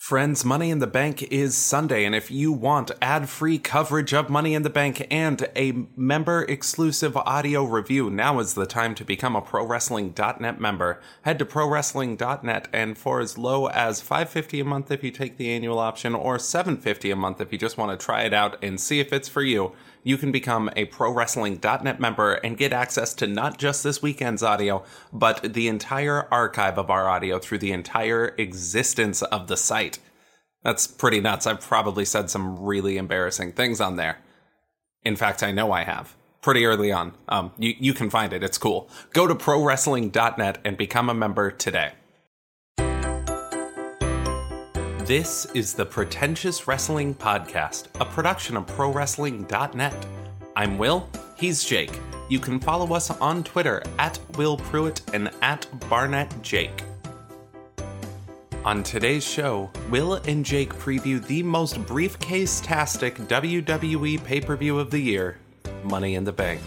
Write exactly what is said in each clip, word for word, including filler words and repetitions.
Friends, Money in the Bank is Sunday, and if you want ad-free coverage of Money in the Bank and a member-exclusive audio review, now is the time to become a Pro Wrestling dot net member. Head to Pro Wrestling dot net, and for as low as five dollars and fifty cents a month if you take the annual option, or seven dollars and fifty cents a month if you just want to try it out and see if it's for you, you can become a Pro Wrestling dot net member and get access to not just this weekend's audio, but the entire archive of our audio through the entire existence of the site. That's pretty nuts. I've probably said some really embarrassing things on there. In fact, I know I have. Pretty early on. Um, you, you can find it. It's cool. Go to Pro Wrestling dot net and become a member today. This is the Pretentious Wrestling Podcast, a production of Pro Wrestling dot net. I'm Will. He's Jake. You can follow us on Twitter at Will Pruitt and at Barnett Jake. On today's show, Will and Jake preview the most briefcase-tastic W W E pay-per-view of the year, Money in the Bank.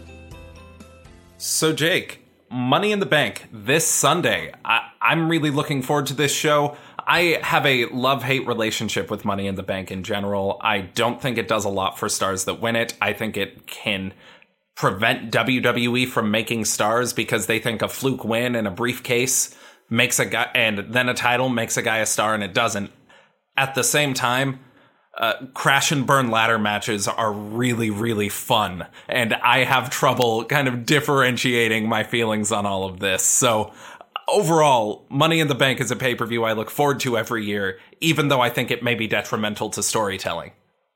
So Jake, Money in the Bank, this Sunday. I- I'm really looking forward to this show. I have a love-hate relationship with Money in the Bank in general. I don't think it does a lot for stars that win it. I think it can prevent W W E from making stars because they think a fluke win and a briefcase makes a guy, and then a title makes a guy a star, and it doesn't. At the same time, uh, crash and burn ladder matches are really, really fun, and I have trouble kind of differentiating my feelings on all of this. So overall, Money in the Bank is a pay-per-view I look forward to every year, even though I think it may be detrimental to storytelling.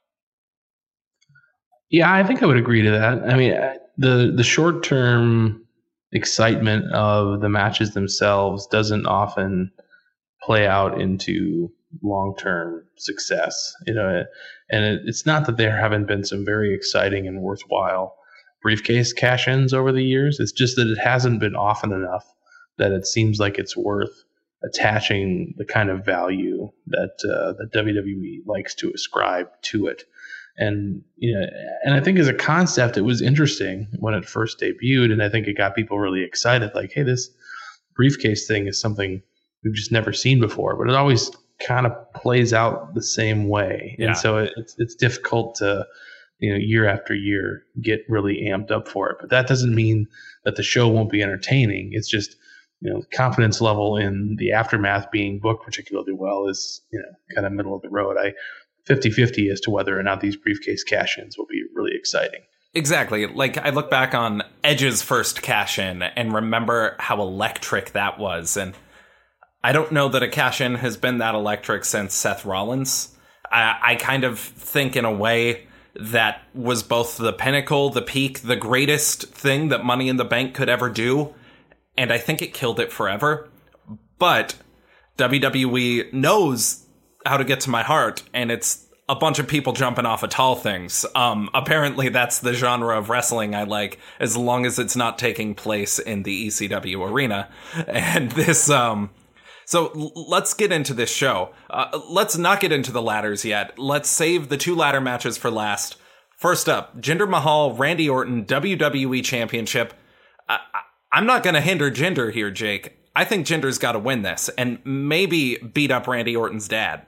Yeah, I think I would agree to that. I mean, the the short-term excitement of the matches themselves doesn't often play out into long-term success, you know. And it, it's not that there haven't been some very exciting and worthwhile briefcase cash-ins over the years. It's just that it hasn't been often enough that it seems like it's worth attaching the kind of value that uh, the W W E likes to ascribe to it. And, you know, and I think as a concept, it was interesting when it first debuted, and I think it got people really excited. Like, hey, this briefcase thing is something we've just never seen before, but it always kind of plays out the same way. Yeah. And so it, it's it's difficult to, you know, year after year get really amped up for it. But that doesn't mean that the show won't be entertaining. It's just, you know, confidence level in the aftermath being booked particularly well is, you know, kind of middle of the road. I fifty-fifty as to whether or not these briefcase cash-ins will be really exciting. Exactly. Like, I look back on Edge's first cash-in and remember how electric that was. And I don't know that a cash-in has been that electric since Seth Rollins. I, I kind of think in a way that was both the pinnacle, the peak, the greatest thing that Money in the Bank could ever do. And I think it killed it forever. But W W E knows how to get to my heart, and it's a bunch of people jumping off of tall things. Um, apparently that's the genre of wrestling I like, as long as it's not taking place in the E C W arena. And this, um, so l- let's get into this show. Uh, let's not get into the ladders yet. Let's save the two ladder matches for last. First up, Jinder Mahal, Randy Orton, W W E Championship. I- I- I'm not going to hinder Jinder here, Jake. I think Jinder's got to win this, and maybe beat up Randy Orton's dad.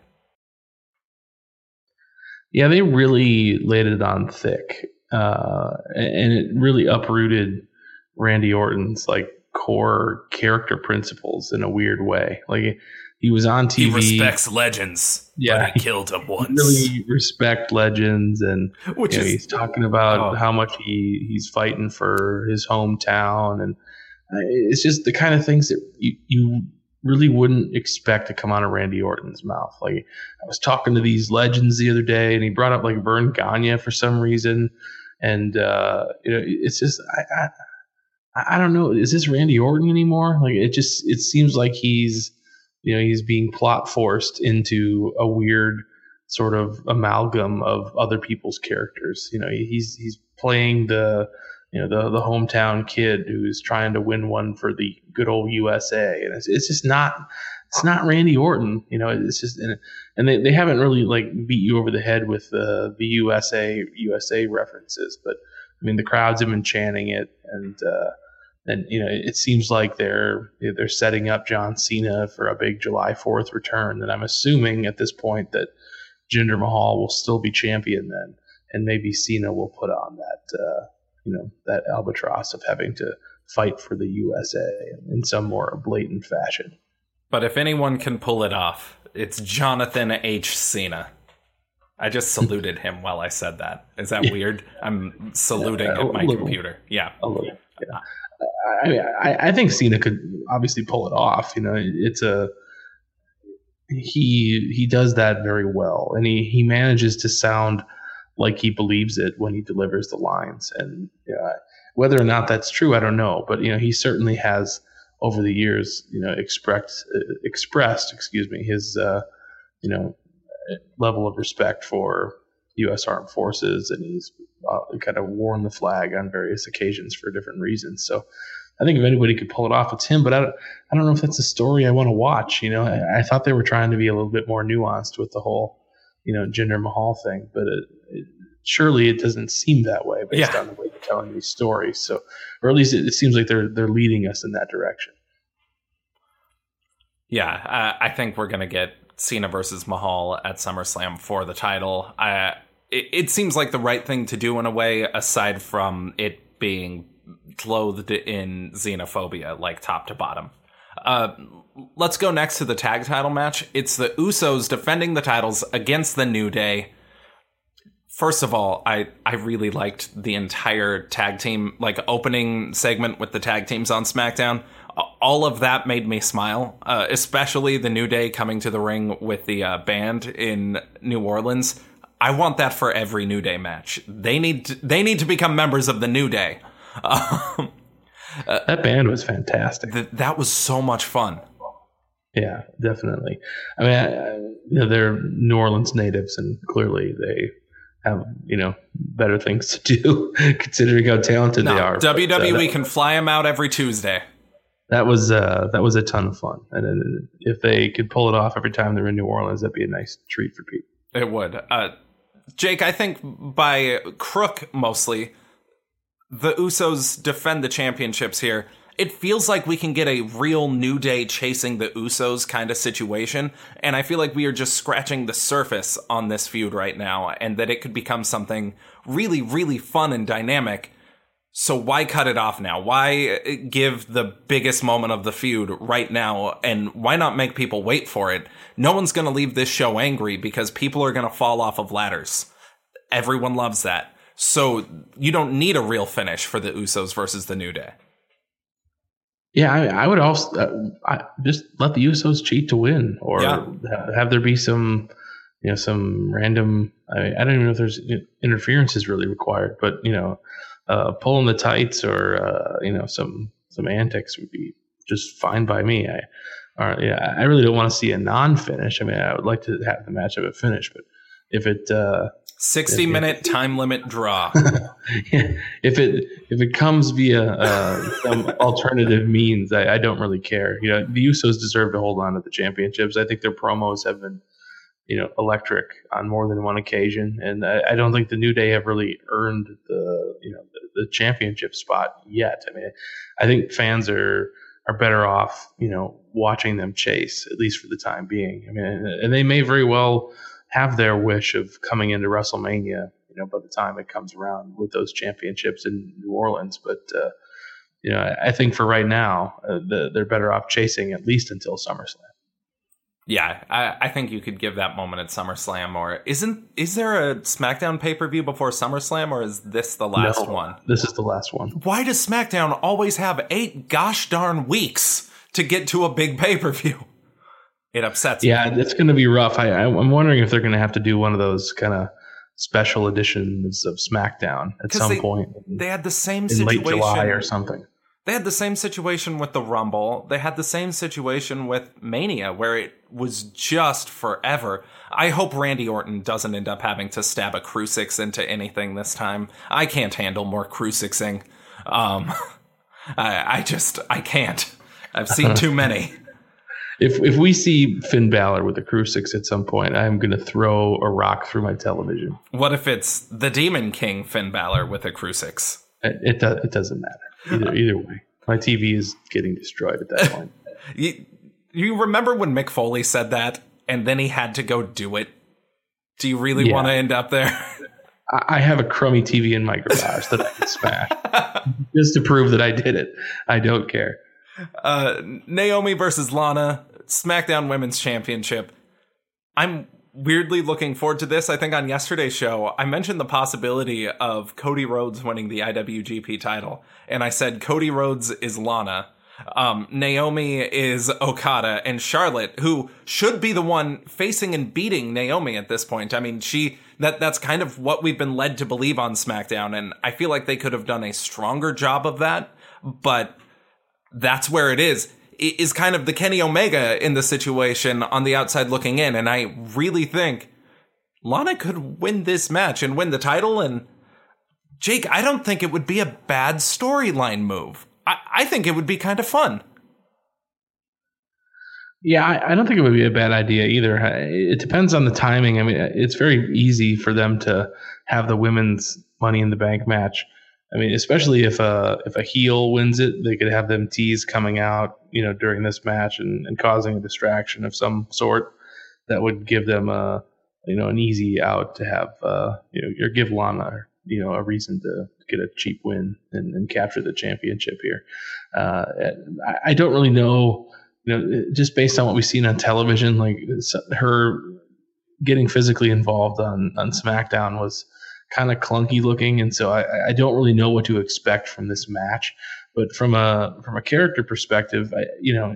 Yeah, they really laid it on thick, uh, and it really uprooted Randy Orton's like core character principles in a weird way. Like, he was on T V. He respects legends. Yeah, but he killed them once. Really respect legends, and Which you know, is, he's talking about oh. how much he, he's fighting for his hometown, and it's just the kind of things that you, you really wouldn't expect to come out of Randy Orton's mouth. Like, I was talking to these legends the other day, and he brought up like Vern Gagne for some reason, and uh, you know, it's just I, I I don't know. Is this Randy Orton anymore? Like, it just it seems like he's you know he's being plot forced into a weird sort of amalgam of other people's characters. You know, he's he's playing the you know, the the hometown kid who's trying to win one for the good old U S A, and it's, it's just not it's not Randy Orton. You know, it's just and, and they, they haven't really like beat you over the head with the the U S A U S A references, but I mean the crowds have been chanting it, and uh, and you know, it seems like they're they're setting up John Cena for a big July fourth return. And I'm assuming at this point that Jinder Mahal will still be champion then, and maybe Cena will put on that uh, you know that albatross of having to fight for the U S A in some more blatant fashion. But if anyone can pull it off, it's Jonathan H. Cena. I just saluted him while I said that. Is that weird? I'm saluting Yeah, at my little, computer. Yeah. A little. Yeah. I mean, I, I think Cena could obviously pull it off. You know, it's a he he does that very well, and he he manages to sound like he believes it when he delivers the lines. And you know, whether or not that's true, I don't know. But you know, he certainly has over the years, you know, expressed expressed, excuse me, his uh, you know level of respect for U S Armed Forces, and he's uh, kind of worn the flag on various occasions for different reasons. So I think if anybody could pull it off, it's him. But I don't, I don't know if that's a story I want to watch. You know, I, I thought they were trying to be a little bit more nuanced with the whole, you know, Jinder Mahal thing, but it, it, surely it doesn't seem that way based yeah. on the way they're telling these stories. So, or at least it, it seems like they're they're leading us in that direction. Yeah, uh, I think we're gonna get Cena versus Mahal at SummerSlam for the title. I, it, it seems like the right thing to do in a way, aside from it being clothed in xenophobia, like top to bottom. Uh, let's go next to the tag title match. It's the Usos defending the titles against the New Day. First of all, I, I really liked the entire tag team, like opening segment with the tag teams on SmackDown. All of that made me smile, uh, especially the New Day coming to the ring with the uh, band in New Orleans. I want that for every New Day match. They need to, they need to become members of the New Day. Um, uh, that band was fantastic. Th- that was so much fun. Yeah, definitely. I mean, I, I, you know, they're New Orleans natives, and clearly they have, you know, better things to do considering how talented no, they are. W W E but, uh, can fly them out every Tuesday. That was uh, that was a ton of fun, and, and if they could pull it off every time they're in New Orleans, that'd be a nice treat for people. It would. Uh, Jake, I think by crook mostly, the Usos defend the championships here. It feels like we can get a real New Day chasing the Usos kind of situation, and I feel like we are just scratching the surface on this feud right now, and that it could become something really, really fun and dynamic. So why cut it off now? Why give the biggest moment of the feud right now? And why not make people wait for it? No one's going to leave this show angry because people are going to fall off of ladders. Everyone loves that. So you don't need a real finish for the Usos versus the New Day. Yeah, I, I would also uh, I, just let the Usos cheat to win, or yeah. have, have there be some, you know, some random. I, mean, I don't even know if there's interference is really required, but you know. Uh, pulling the tights or uh, you know some some antics would be just fine by me. I or, yeah, I really don't want to see a non-finish. I mean, I would like to have the match have a finish, but if it uh, sixty if, minute if, time limit draw, if it if it comes via uh, some alternative means, I, I don't really care. You know, the Usos deserve to hold on to the championships. I think their promos have been, you know, electric on more than one occasion. And I, I don't think the New Day have really earned the, you know, the, the championship spot yet. I mean, I think fans are, are better off, you know, watching them chase, at least for the time being. I mean, and they may very well have their wish of coming into WrestleMania, you know, by the time it comes around with those championships in New Orleans. But, uh, you know, I think for right now, uh, the, they're better off chasing at least until SummerSlam. Yeah, I, I think you could give that moment at SummerSlam, or isn't is there a SmackDown pay-per-view before SummerSlam, or is this the last no, one? This is the last one. Why does SmackDown always have eight gosh darn weeks to get to a big pay-per-view? It upsets yeah, me. Yeah, it's going to be rough. I, I'm wondering if they're going to have to do one of those kind of special editions of SmackDown at some they, point. They had the same in situation. late July or something. They had the same situation with the Rumble. They had the same situation with Mania, where it was just forever. I hope Randy Orton doesn't end up having to stab a crucifix into anything this time. I can't handle more crucifixing. Um, I, I just, I can't. I've seen too many. If if we see Finn Balor with a crucifix at some point, I'm going to throw a rock through my television. What if it's the Demon King Finn Balor with a crucifix? It it, do, it doesn't matter either either way. My T V is getting destroyed at that point. you, you remember when Mick Foley said that, and then he had to go do it? Do you really yeah. want to end up there? I have a crummy T V in my garage that I can smash just to prove that I did it. I don't care. Uh, Naomi versus Lana, SmackDown Women's Championship. I'm weirdly looking forward to this. I think on yesterday's show, I mentioned the possibility of Cody Rhodes winning the I W G P title. And I said Cody Rhodes is Lana. Um, Naomi is Okada, and Charlotte, who should be the one facing and beating Naomi at this point. I mean, she that that's kind of what we've been led to believe on SmackDown, and I feel like they could have done a stronger job of that, but that's where it is. It is kind of the Kenny Omega in the situation on the outside looking in, and I really think Lana could win this match and win the title, and Jake, I don't think it would be a bad storyline move. I think it would be kind of fun. Yeah, I, I don't think it would be a bad idea either. It depends on the timing. I mean, it's very easy for them to have the women's Money in the Bank match. I mean, especially if a if a heel wins it, they could have them tease coming out, you know, during this match and, and causing a distraction of some sort that would give them a you know an easy out to have uh, you know or give Lana you know a reason to get a cheap win and, and capture the championship here. Uh, I, I don't really know, you know, just based on what we've seen on television, like her getting physically involved on, on SmackDown was kind of clunky looking. And so I, I don't really know what to expect from this match, but from a, from a character perspective, I, you know,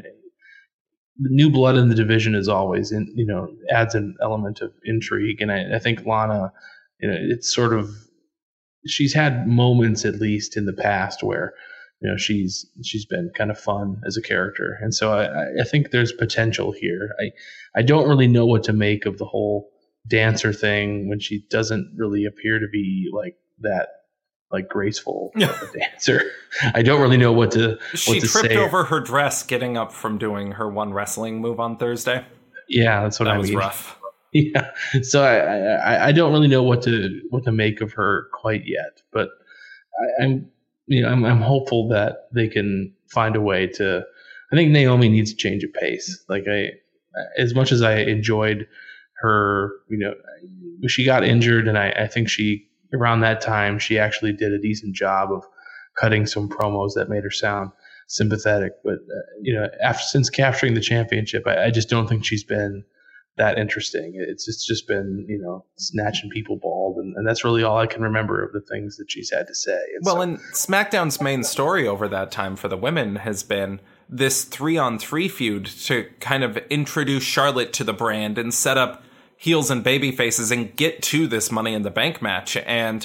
the new blood in the division is always in, you know, adds an element of intrigue. And I, I think Lana, you know, it's sort of, she's had moments at least in the past where, you know, she's she's been kind of fun as a character. And so I, I think there's potential here. I, I don't really know what to make of the whole dancer thing when she doesn't really appear to be like that, like graceful of a dancer. I don't really know what to She what to tripped say. over her dress getting up from doing her one wrestling move on Thursday. Yeah, that's what that I was mean. rough. Yeah, so I, I I don't really know what to what to make of her quite yet, but I, I'm you know I'm I'm hopeful that they can find a way to. I think Naomi needs a change of pace. Like I, as much as I enjoyed her, you know, she got injured, and I, I think she around that time she actually did a decent job of cutting some promos that made her sound sympathetic. But uh, you know, after since capturing the championship, I, I just don't think she's been that interesting. It's just, it's just been, you know, snatching people bald, and, and that's really all I can remember of the things that she's had to say. And well, so, and SmackDown's main story over that time for the women has been this three-on-three feud to kind of introduce Charlotte to the brand and set up heels and baby faces and get to this Money in the Bank match. And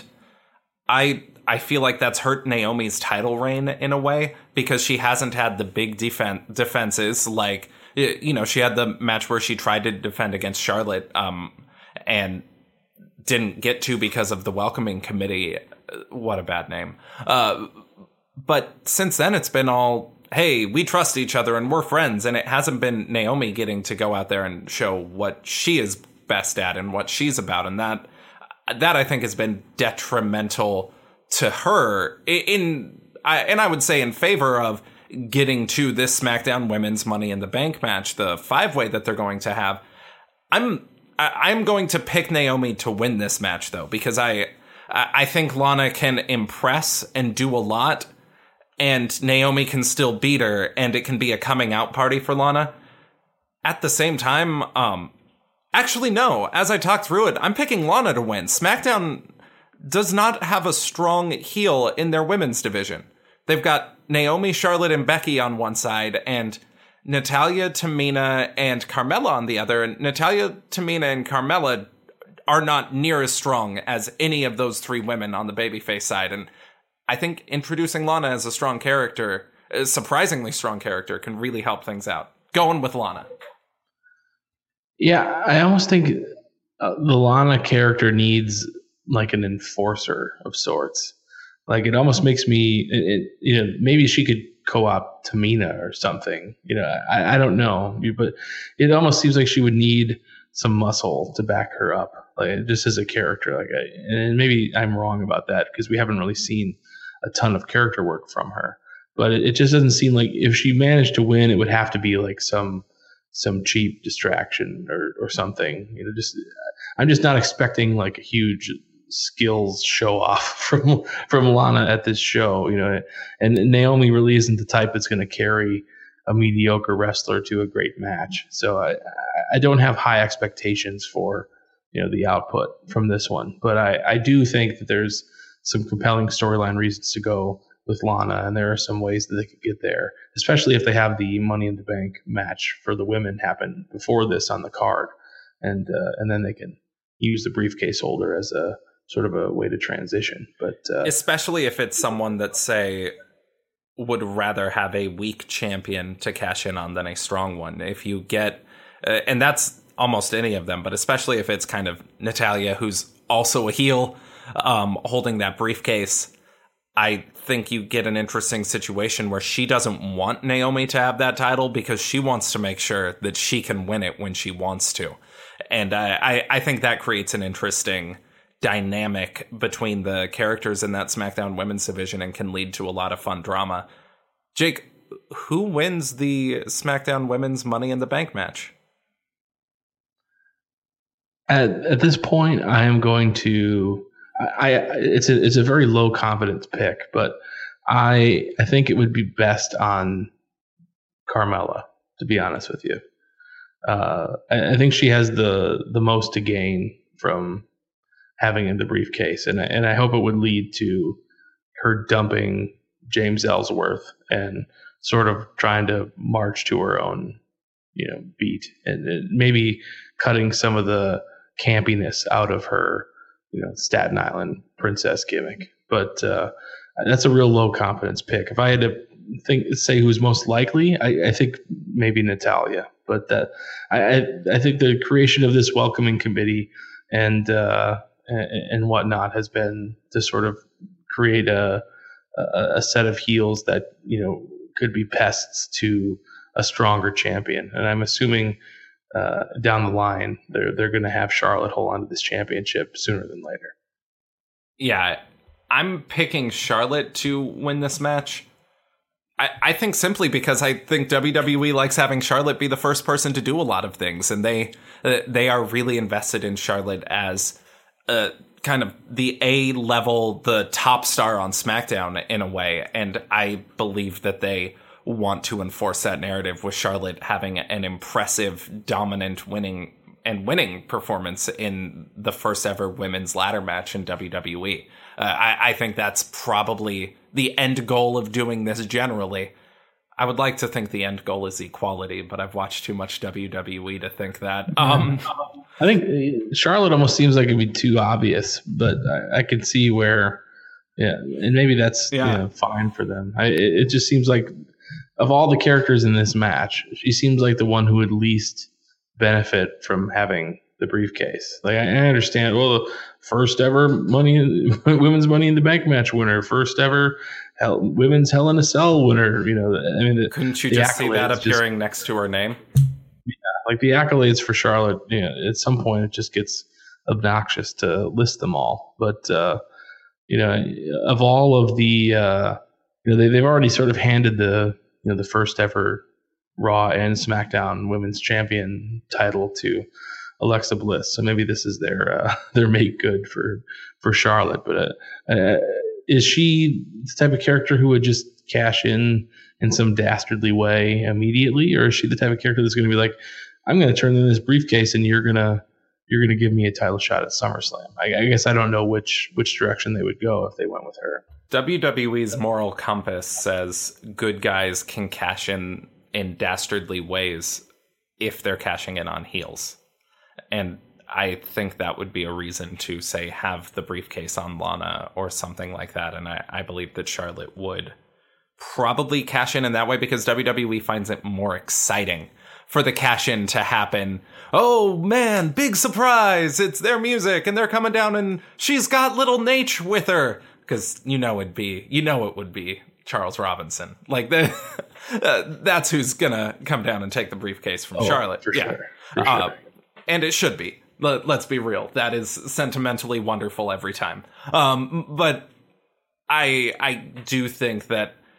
I I feel like that's hurt Naomi's title reign in a way because she hasn't had the big defen- defenses like, you know, she had the match where she tried to defend against Charlotte um, and didn't get to because of the welcoming committee. What a bad name. Uh, but since then, it's been all, hey, we trust each other and we're friends. And it hasn't been Naomi getting to go out there and show what she is best at and what she's about. And that, that I think has been detrimental to her in, in I, and I would say in favor of getting to this SmackDown Women's Money in the Bank match, the five-way that they're going to have. I'm I'm going to pick Naomi to win this match, though, because I I think Lana can impress and do a lot, and Naomi can still beat her, and it can be a coming-out party for Lana. At the same time, um, actually, no. As I talk through it, I'm picking Lana to win. SmackDown does not have a strong heel in their women's division. They've got Naomi, Charlotte, and Becky on one side, and Natalya, Tamina, and Carmella on the other. And Natalya, Tamina, and Carmella are not near as strong as any of those three women on the babyface side. And I think introducing Lana as a strong character, a surprisingly strong character, can really help things out. Going with Lana. Yeah, I almost think uh, the Lana character needs like an enforcer of sorts. Like it almost makes me, it, it, you know, maybe she could co-op Tamina or something. You know, I, I don't know, but it almost seems like she would need some muscle to back her up, like just as a character. Like, I, and maybe I'm wrong about that because we haven't really seen a ton of character work from her. but it, it just doesn't seem like if she managed to win, it would have to be like some some cheap distraction or, or something. You know, just I'm just not expecting like a huge skills show off from from Lana at this show. You know, and Naomi really isn't the type that's going to carry a mediocre wrestler to a great match. So I I don't have high expectations for, you know, the output from this one, but I I do think that there's some compelling storyline reasons to go with Lana, and there are some ways that they could get there, especially if they have the Money in the Bank match for the women happen before this on the card, and uh, and then they can use the briefcase holder as a sort of a way to transition. But uh, especially if it's someone that, say, would rather have a weak champion to cash in on than a strong one. If you get, uh, and that's almost any of them, but especially if it's kind of Natalya, who's also a heel, um, holding that briefcase, I think you get an interesting situation where she doesn't want Naomi to have that title because she wants to make sure that she can win it when she wants to. And I, I, I think that creates an interesting dynamic between the characters in that SmackDown Women's division and can lead to a lot of fun drama. Jake, who wins the SmackDown Women's Money in the Bank match? At, at this point, I am going to... I, I it's a it's a very low confidence pick, but I I think it would be best on Carmella, to be honest with you. Uh, I, I think she has the the most to gain from having in the briefcase, and I, and I hope it would lead to her dumping James Ellsworth and sort of trying to march to her own, you know, beat, and, and maybe cutting some of the campiness out of her, you know, Staten Island princess gimmick. But uh, that's a real low confidence pick. If I had to think, say who's most likely, I, I think maybe Natalya. But uh, I, I think the creation of this welcoming committee and uh, and whatnot has been to sort of create a a set of heels that, you know, could be pests to a stronger champion. And I'm assuming Uh, down the line, they're they're going to have Charlotte hold on to this championship sooner than later. Yeah, I'm picking Charlotte to win this match. I, I think simply because I think W W E likes having Charlotte be the first person to do a lot of things, and they uh, they are really invested in Charlotte as uh, kind of the A level, the top star on SmackDown in a way, and I believe that they want to enforce that narrative with Charlotte having an impressive, dominant, winning and winning performance in the first ever women's ladder match in W W E. Uh, I, I think that's probably the end goal of doing this generally. I would like to think the end goal is equality, but I've watched too much W W E to think that. Um, I think Charlotte almost seems like it'd be too obvious, but I, I can see where, yeah, and maybe that's yeah. you know, fine for them. I, it, it just seems like, of all the characters in this match, she seems like the one who would least benefit from having the briefcase. Like, I, I understand, well, the first ever money, women's Money in the Bank match winner, first ever hell, women's Hell in a Cell winner. You know, I mean, the, couldn't you just see that appearing just, next to her name? Yeah, like the accolades for Charlotte. You know, at some point, it just gets obnoxious to list them all. But uh, you know, of all of the, uh, you know, they they've already sort of handed the you know, the first ever Raw and SmackDown Women's Champion title to Alexa Bliss. So maybe this is their uh, their make good for for Charlotte. But uh, uh, is she the type of character who would just cash in in some dastardly way immediately, or is she the type of character that's going to be like, I'm going to turn in this briefcase and you're gonna you're gonna give me a title shot at SummerSlam? I, I guess I don't know which which direction they would go if they went with her. W W E's moral compass says good guys can cash in in dastardly ways if they're cashing in on heels. And I think that would be a reason to, say, have the briefcase on Lana or something like that. And I, I believe that Charlotte would probably cash in in that way because W W E finds it more exciting for the cash in to happen. Oh man, big surprise. It's their music and they're coming down and she's got little Nate with her. Because you know it'd be, you know it would be Charles Robinson. Like the, uh, that's who's gonna come down and take the briefcase from oh, Charlotte. For yeah, sure. For uh, sure. And it should be. Let, let's be real. That is sentimentally wonderful every time. Um, but I I do think that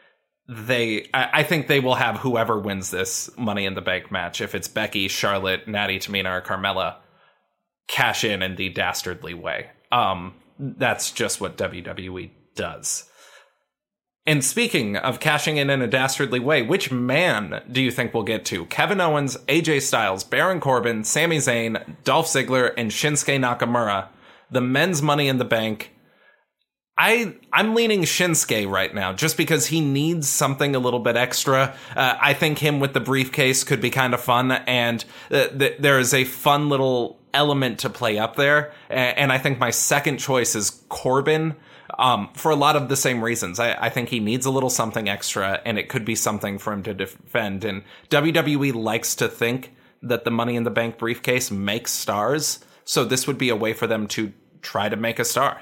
they, I, I think they will have whoever wins this Money in the Bank match, if it's Becky, Charlotte, Natty, Tamina, or Carmella, cash in in the dastardly way. Um, that's just what W W E does. And speaking of cashing in in a dastardly way, which man do you think we'll get to? Kevin Owens, A J Styles, Baron Corbin, Sami Zayn, Dolph Ziggler, and Shinsuke Nakamura. The men's Money in the Bank. I, I'm leaning Shinsuke right now, just because he needs something a little bit extra. Uh, I think him with the briefcase could be kind of fun, and uh, th- there is a fun little element to play up there. And I think my second choice is Corbin. Um, for a lot of the same reasons. I, I think he needs a little something extra, and it could be something for him to defend. And W W E likes to think that the Money in the Bank briefcase makes stars, so this would be a way for them to try to make a star.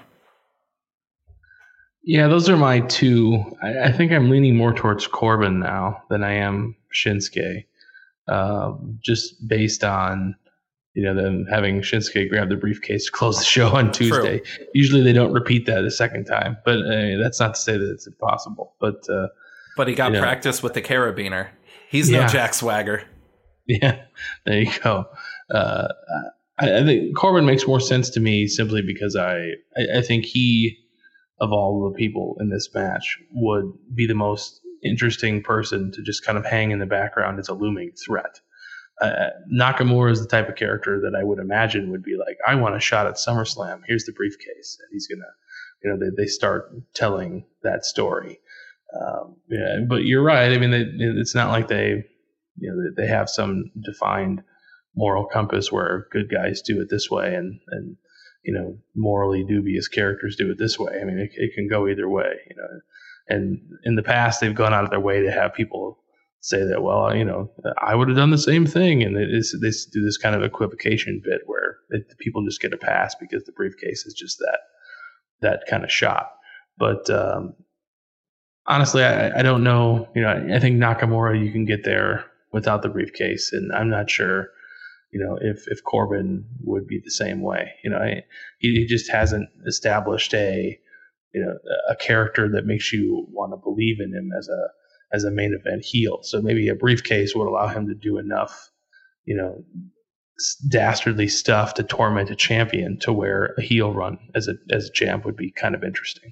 Yeah, those are my two. I, I think I'm leaning more towards Corbin now than I am Shinsuke, uh, just based on you know, them having Shinsuke grab the briefcase to close the show on Tuesday. True. Usually they don't repeat that a second time, but uh, that's not to say that it's impossible. But uh, but he got you know. practice with the carabiner. He's yeah. no Jack Swagger. Yeah, there you go. Uh, I, I think Corbin makes more sense to me simply because I, I, I think he, of all the people in this match, would be the most interesting person to just kind of hang in the background as a looming threat. Uh, Nakamura is the type of character that I would imagine would be like, I want a shot at SummerSlam. Here's the briefcase. And he's going to, you know, they, they start telling that story. Um, yeah, but you're right. I mean, they, it's not like they, you know, they have some defined moral compass where good guys do it this way and, and, you know, morally dubious characters do it this way. I mean, it, it can go either way, you know, and in the past they've gone out of their way to have people say that, well, you know, I would have done the same thing. And it is, they do this kind of equivocation bit where it, people just get a pass because the briefcase is just that, that kind of shot. But um, honestly, I, I don't know. You know, I, I think Nakamura, you can get there without the briefcase. And I'm not sure, you know, if, if Corbin would be the same way. You know, I, he just hasn't established a, you know, a character that makes you want to believe in him as a, as a main event heel. So maybe a briefcase would allow him to do enough, you know, dastardly stuff to torment a champion to where a heel run as a as a champ would be kind of interesting.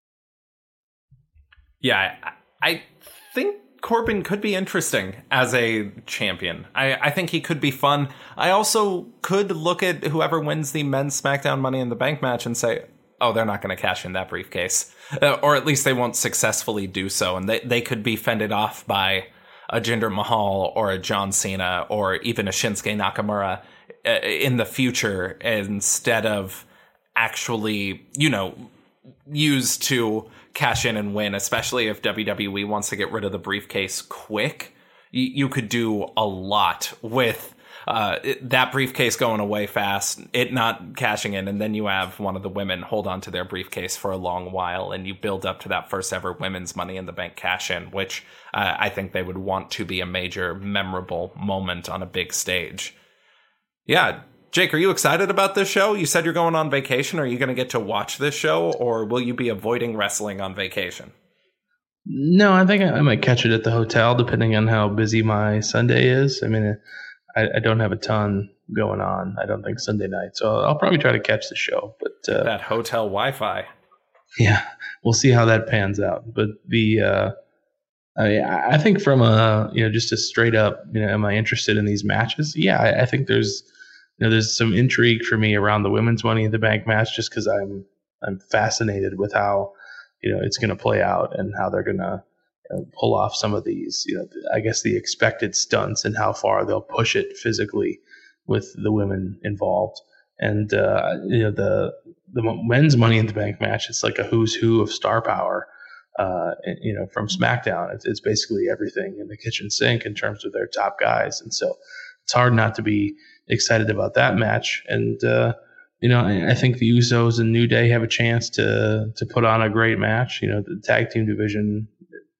Yeah, I, I think Corbin could be interesting as a champion. I, I think he could be fun. I also could look at whoever wins the men's SmackDown Money in the Bank match and say, oh, they're not going to cash in that briefcase. Uh, or at least they won't successfully do so. And they, they could be fended off by a Jinder Mahal or a John Cena or even a Shinsuke Nakamura uh, in the future instead of actually, you know, used to cash in and win, especially if W W E wants to get rid of the briefcase quick. You, you could do a lot with Uh, it, that briefcase going away fast, it not cashing in, and then you have one of the women hold on to their briefcase for a long while, and you build up to that first ever women's Money in the Bank cash in, which uh, I think they would want to be a major, memorable moment on a big stage. Yeah, Jake, are you excited about this show? You said you're going on vacation. Are you going to get to watch this show, or will you be avoiding wrestling on vacation? No, I think I might catch it at the hotel, depending on how busy my Sunday is. I mean, I, I don't have a ton going on, I don't think, Sunday night. So I'll probably try to catch the show. But uh, that hotel Wi-Fi. Yeah, we'll see how that pans out. But the uh, I, I think from a, you know, just a straight up, you know, am I interested in these matches? Yeah, I, I think there's, you know, there's some intrigue for me around the women's Money in the Bank match, just because I'm I'm fascinated with how, you know, it's going to play out and how they're going to Uh, pull off some of these, you know, I guess the expected stunts and how far they'll push it physically with the women involved. And, uh, you know, the, the men's Money in the Bank match, it's like a who's who of star power, uh, you know, from SmackDown. It's, it's basically everything in the kitchen sink in terms of their top guys. And so it's hard not to be excited about that match. And, uh, you know, I, I think the Usos and New Day have a chance to, to put on a great match. You know, the tag team division,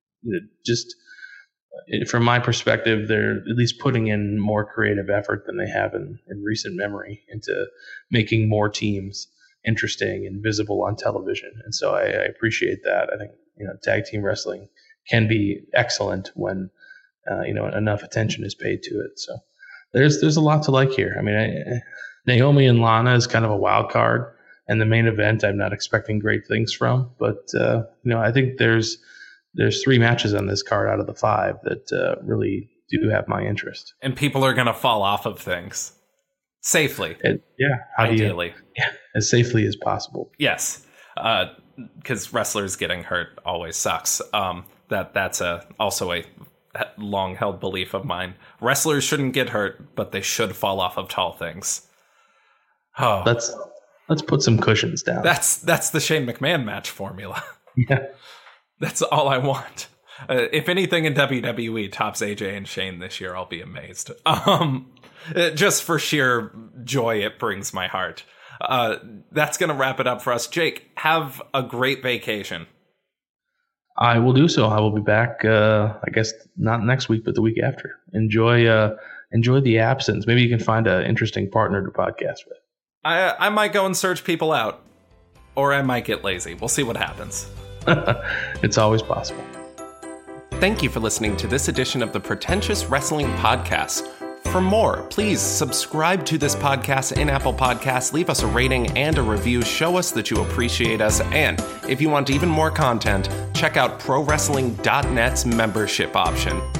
just from my perspective, they're at least putting in more creative effort than they have in, in recent memory into making more teams interesting and visible on television. And so I, I appreciate that. I think, you know, tag team wrestling can be excellent when uh, you know enough attention is paid to it. So there's there's a lot to like here. I mean, I, Naomi and Lana is kind of a wild card, and the main event I'm not expecting great things from. But uh, you know, I think there's there's three matches on this card out of the five that uh, really do have my interest. And people are going to fall off of things safely. It, yeah, ideally, you, yeah, as safely as possible. Yes, because uh, wrestlers getting hurt always sucks. Um, that that's a also a long held belief of mine. Wrestlers shouldn't get hurt, but they should fall off of tall things. Oh, let's let's put some cushions down. That's that's the Shane McMahon match formula. Yeah, that's all I want. Uh, if anything in W W E tops A J and Shane this year, I'll be amazed. Um, just for sheer joy it brings my heart. Uh, that's going to wrap it up for us. Jake, have a great vacation. I will do so. I will be back, uh, I guess, not next week, but the week after. Enjoy uh, enjoy the absence. Maybe you can find an interesting partner to podcast with. I, I might go and search people out, or I might get lazy. We'll see what happens. It's always possible. Thank you for listening to this edition of the Pretentious Wrestling Podcast. For more, please subscribe to this podcast in Apple Podcasts, leave us a rating and a review, show us that you appreciate us, and if you want even more content, check out Pro Wrestling dot net's membership option.